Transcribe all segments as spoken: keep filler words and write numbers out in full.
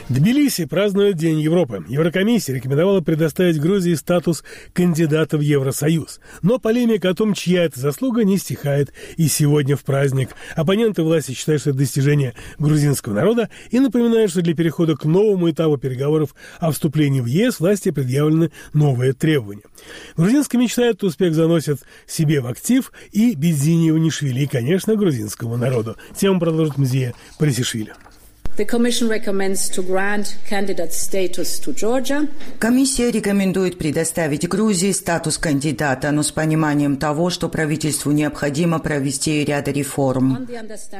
Тбилиси празднует День Европы. Еврокомиссия рекомендовала предоставить Грузии статус кандидата в Евросоюз. Но полемика о том, чья это заслуга, не стихает и сегодня в праздник. Оппоненты власти считают, что это достижение грузинского народа и напоминают, что для перехода к новому этапу переговоров о вступлении в ЕС власти предъявлены новые требования. Грузинская мечта этот успех заносят себе в актив и Бидзини Иванишвили, и, конечно, грузинскому народу. Тему продолжит Мзия Парисишвили. Комиссия рекомендует предоставить Грузии статус кандидата, но с пониманием того, что правительству необходимо провести ряд реформ.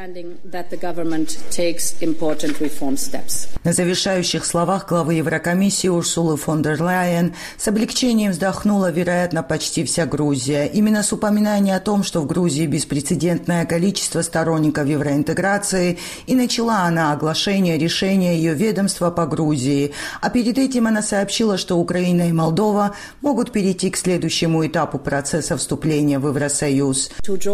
На завершающих словах главы Еврокомиссии Урсулы фон дер Ляйен с облегчением вздохнула, вероятно, почти вся Грузия. Именно с упоминанием о том, что в Грузии беспрецедентное количество сторонников евроинтеграции, и начала она оглашение решения ее ведомства по Грузии. А перед этим она сообщила, что Украина и Молдова могут перейти к следующему этапу процесса вступления в Евросоюз.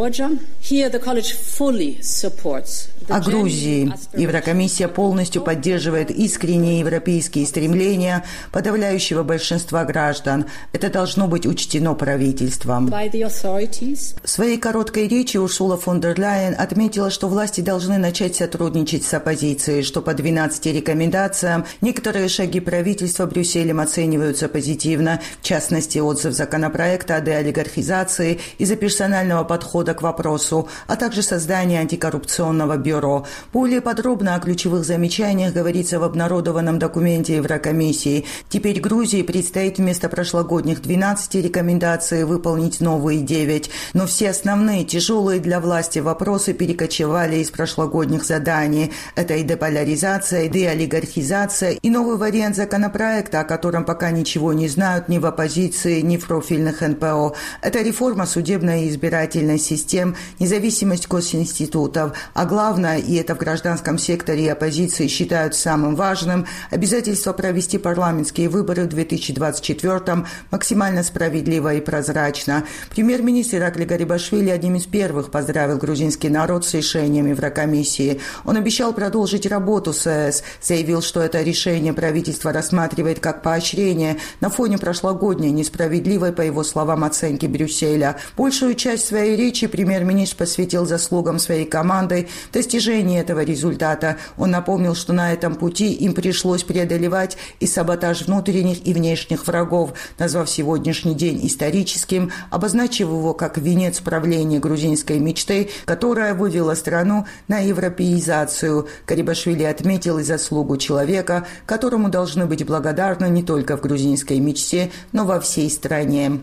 О Грузии. Еврокомиссия полностью поддерживает искренние европейские стремления подавляющего большинства граждан. Это должно быть учтено правительством. В своей короткой речи Урсула фон дер Ляйен отметила, что власти должны начать сотрудничать с оппозицией, что по двенадцати рекомендациям некоторые шаги правительства Брюсселем оцениваются позитивно, в частности, отзыв законопроекта о деолигархизации из-за персонального подхода к вопросу, а также создание антикоррупционного бюро. Более подробно о ключевых замечаниях говорится в обнародованном документе Еврокомиссии. Теперь Грузии предстоит вместо прошлогодних двенадцати рекомендаций выполнить новые девять. Но все основные, тяжелые для власти вопросы перекочевали из прошлогодних заданий. Это и деполяризация, и деолигархизация, и новый вариант законопроекта, о котором пока ничего не знают ни в оппозиции, ни в профильных эн пэ о. Это реформа судебной и избирательной систем, независимость госинститутов, а главное, и это в гражданском секторе и оппозиции считают самым важным, обязательство провести парламентские выборы в две тысячи двадцать четвёртом максимально справедливо и прозрачно. Премьер-министр Иракли Гарибашвили одним из первых поздравил грузинский народ с решением Еврокомиссии. Он обещал продолжить работу с е эс, заявил, что это решение правительство рассматривает как поощрение на фоне прошлогодней несправедливой, по его словам, оценки Брюсселя. Большую часть своей речи премьер-министр посвятил заслугам своей команды достижении этого результата. Он напомнил, что на этом пути им пришлось преодолевать и саботаж внутренних и внешних врагов, назвав сегодняшний день историческим, обозначив его как венец правления грузинской мечты, которая вывела страну на европеизацию. Гарибашвили отметил и заслугу человека, которому должны быть благодарны не только в грузинской мечте, но во всей стране.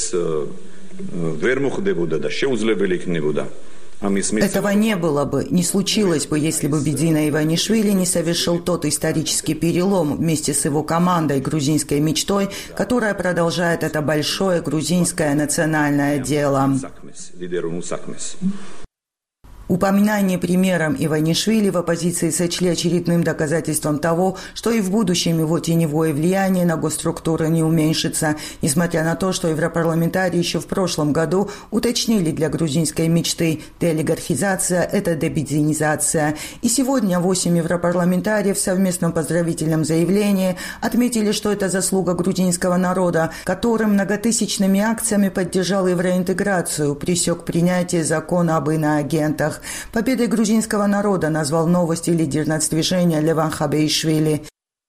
Этого не было бы, не случилось бы, если бы Бидзина Иванишвили не совершил тот исторический перелом вместе с его командой, грузинской мечтой, которая продолжает это большое грузинское национальное дело. Упоминание примером Иванишвили в оппозиции сочли очередным доказательством того, что и в будущем его теневое влияние на госструктуры не уменьшится, несмотря на то, что европарламентарии еще в прошлом году уточнили для грузинской мечты деолигархизация – это дебидзинизация. И сегодня восемь европарламентариев в совместном поздравительном заявлении отметили, что это заслуга грузинского народа, который многотысячными акциями поддержал евроинтеграцию, пресек принятие закона об иноагентах. Победой грузинского народа назвал новости лидер нацдвижения Леван Хабеишвили.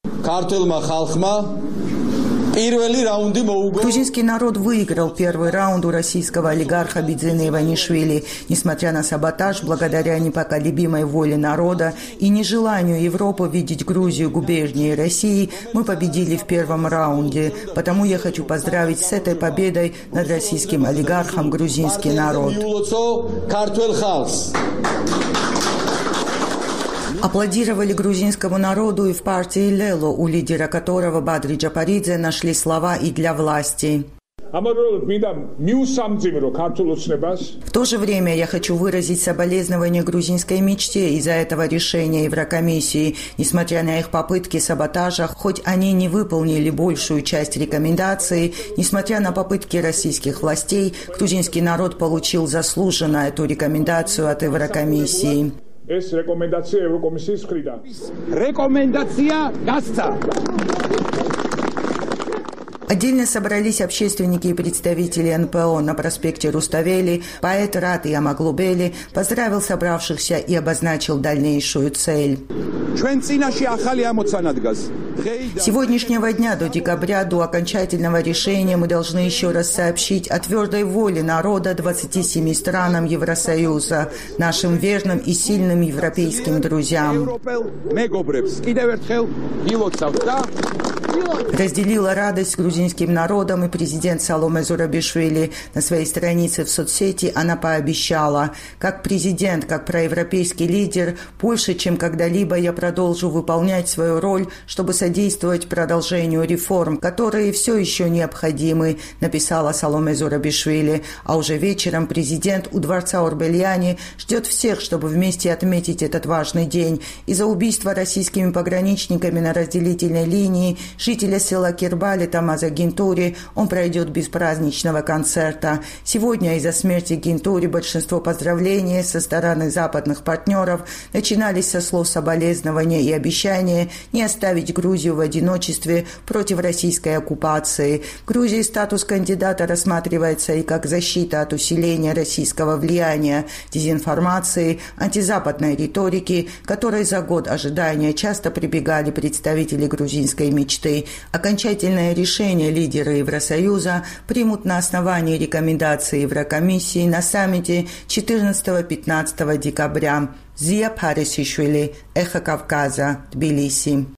Грузинский народ выиграл первый раунд у российского олигарха Бидзины Иванишвили. Несмотря на саботаж, благодаря непоколебимой воле народа и нежеланию Европы видеть Грузию губернией России, мы победили в первом раунде. Потому я хочу поздравить с этой победой над российским олигархом грузинский народ. Аплодировали грузинскому народу и в партии Лело, у лидера которого Бадри Джапаридзе нашли слова и для власти. В то же время я хочу выразить соболезнования грузинской мечте из-за этого решения Еврокомиссии. Несмотря на их попытки саботажа, хоть они не выполнили большую часть рекомендаций, несмотря на попытки российских властей, грузинский народ получил заслуженно эту рекомендацию от Еврокомиссии. ეს რეკომენდაცია ევროკომისიის მხრიდან. რეკომენდაცია გასცა. Отдельно собрались общественники и представители эн пэ о на проспекте Руставели. Поэт Рати Амаглубели поздравил собравшихся и обозначил дальнейшую цель. С сегодняшнего дня до декабря, до окончательного решения, мы должны еще раз сообщить о твердой воле народа двадцати семи странам Евросоюза, нашим верным и сильным европейским друзьям. Разделила радость с грузинским народом и президент Саломе Зурабишвили. На своей странице в соцсети она пообещала: как президент, как проевропейский лидер, больше, чем когда-либо я продолжу выполнять свою роль, чтобы содействовать продолжению реформ, которые все еще необходимы, написала Саломе Зурабишвили. А уже вечером президент у дворца Орбельяни ждет всех, чтобы вместе отметить этот важный день. Из-за убийства российскими пограничниками на разделительной линии жителя села Кирбали Тамаза Гинтури он пройдет без праздничного концерта. Сегодня из-за смерти Гинтури большинство поздравлений со стороны западных партнеров начинались со слов соболезнования и обещания не оставить Грузию в одиночестве против российской оккупации. В Грузии статус кандидата рассматривается и как защита от усиления российского влияния, дезинформации, антизападной риторики, которой за год ожидания часто прибегали представители грузинской мечты. Окончательное решение лидеры Евросоюза примут на основании рекомендаций Еврокомиссии на саммите четырнадцатого-пятнадцатого декабря. Зия Парисишвили, Эхо Кавказа, Тбилиси.